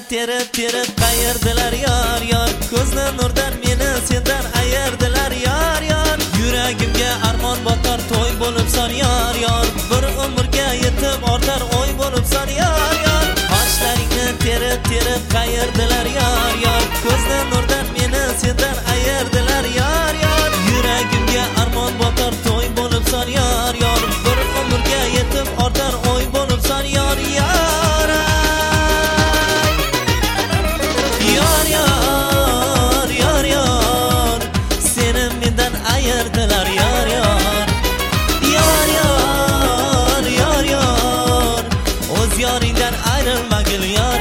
terib qayerdilar yor ko'zni nurdan meni sendan ayirdilar yor yuragimga armon botar to'y bo'libsan yor bir umrga yetib ortar o'y bo'libsan yor qoshlaringni terib qayerdilar yor ko'zni nurdan meni sendan ayirdilar yor yuragimga armon botar to'y bo'libsan yor bir umrga yetib ortar o'y bo'libsan yor seni mendan ayirdilar yor o'z yoringdan ayrilmagil yor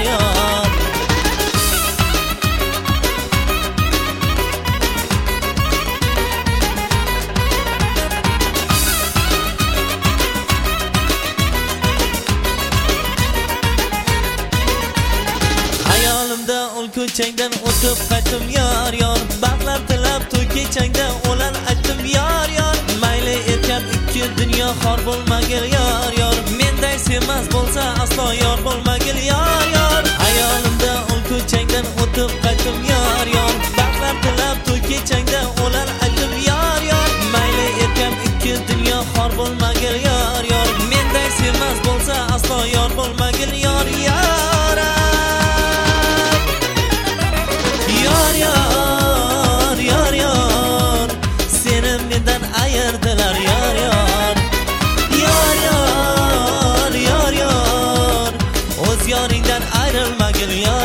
hayolimda ul ko'changdan o'tib qaytdim yor baxtlar tilab to'y kechangda o'lan aytdim yor mayli erkam ikki dunyo xor bo'lmagil yor menday sevmas bo'lsa aslo yor bo'lmagil yor hayolimda ul ko'changdan o'tib qaytdim yor baxtlar tilab to'y kechangda o'lan aytdim yor mayli erkam ikki dunyo xor bo'lmagil yor menday sevmas bo'lsa aslo yor bo'lmagil yor seni mendan ayirdilar yor o'z yoringdan ayrilmagil yor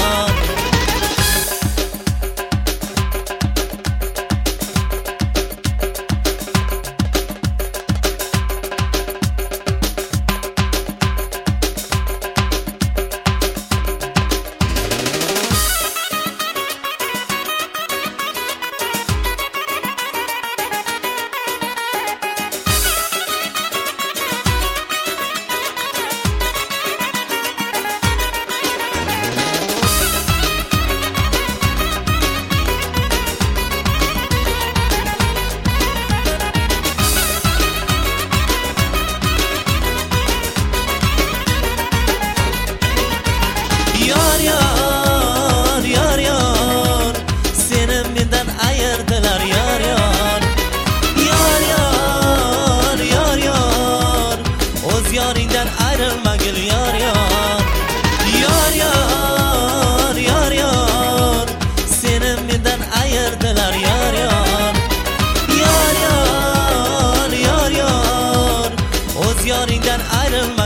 seni mendan ayirdilar yor o'z yoringdan ayrilmagil yor seni mendan ayirdilar yor o'z yoringdan ayrilmagil